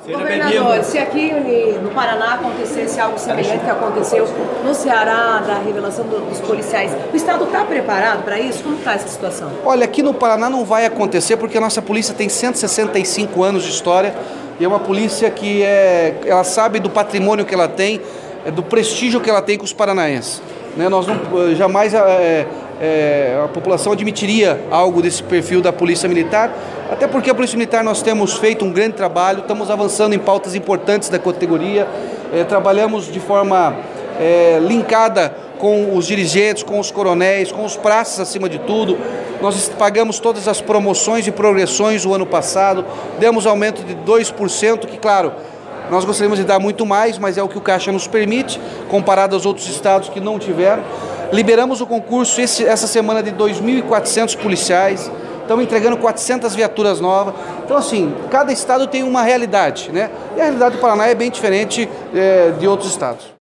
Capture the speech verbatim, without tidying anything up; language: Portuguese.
Seja Governador, se aqui no Paraná acontecesse algo semelhante que aconteceu no Ceará, da revelação do, dos policiais, o Estado está preparado para isso? Como está essa situação? Olha, aqui no Paraná não vai acontecer porque a nossa polícia tem cento e sessenta e cinco anos de história e é uma polícia que é, ela sabe do patrimônio que ela tem, do prestígio que ela tem com os paranaenses. Né? Nós não, jamais é, é, a população admitiria algo desse perfil da Polícia Militar, até porque a Polícia Militar nós temos feito um grande trabalho, estamos avançando em pautas importantes da categoria, é, trabalhamos de forma é, linkada com os dirigentes, com os coronéis, com os praças acima de tudo. Nós pagamos todas as promoções e progressões o ano passado, demos aumento de dois por cento, que claro, nós gostaríamos de dar muito mais, mas é o que o Caixa nos permite, comparado aos outros estados que não tiveram. Liberamos o concurso esse, essa semana de dois mil e quatrocentos policiais, estamos entregando quatrocentas viaturas novas. Então, assim, cada estado tem uma realidade, né? E a realidade do Paraná é bem diferente é, de outros estados.